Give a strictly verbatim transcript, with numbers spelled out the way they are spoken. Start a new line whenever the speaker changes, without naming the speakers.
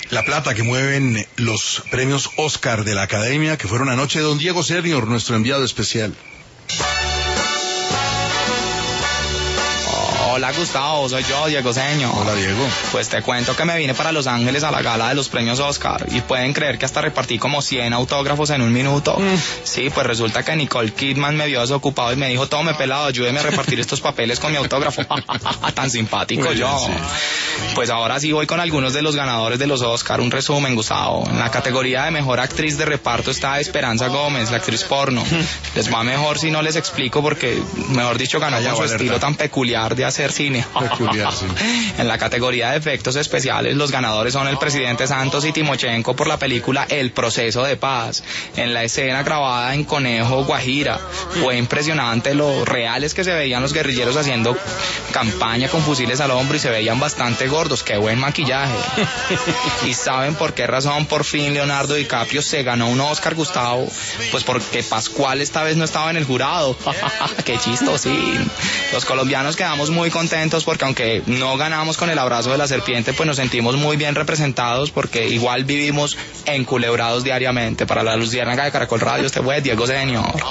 la plata que mueven los premios Oscar de la Academia, que fueron anoche. Don Diego Senior, nuestro enviado especial.
Hola Gustavo, soy yo, Diego Señor.
Hola Diego.
Pues te cuento que me vine para Los Ángeles a la gala de los premios Oscar y pueden creer que hasta repartí como cien autógrafos en un minuto. Mm. Sí, pues resulta que Nicole Kidman me vio desocupado y me dijo, tome pelado, ayúdeme a repartir estos papeles con mi autógrafo. Tan simpático. Muy yo. Bien, sí. Pues ahora sí voy con algunos de los ganadores de los Oscar. Un resumen, Gustavo. En la categoría de mejor actriz de reparto está Esperanza Gómez, la actriz porno. Les va mejor si no les explico porque, mejor dicho, ganó con su estilo tan peculiar de hacer cine.
Peculiar, sí.
En la categoría de efectos especiales, los ganadores son el presidente Santos y Timochenko por la película El Proceso de Paz. En la escena grabada en Conejo, Guajira, fue impresionante lo reales que se veían los guerrilleros haciendo campaña con fusiles al hombro y se veían bastante gordos. ¡Qué buen maquillaje! ¿Y saben por qué razón por fin Leonardo DiCaprio se ganó un Oscar, Gustavo? Pues porque Pascual esta vez no estaba en el jurado. ¡Qué chistosín! Los colombianos quedamos muy contentos porque aunque no ganamos con el abrazo de la serpiente, pues nos sentimos muy bien representados porque igual vivimos enculebrados diariamente. Para la Luciérnaga de Caracol Radio, este fue Diego Señor.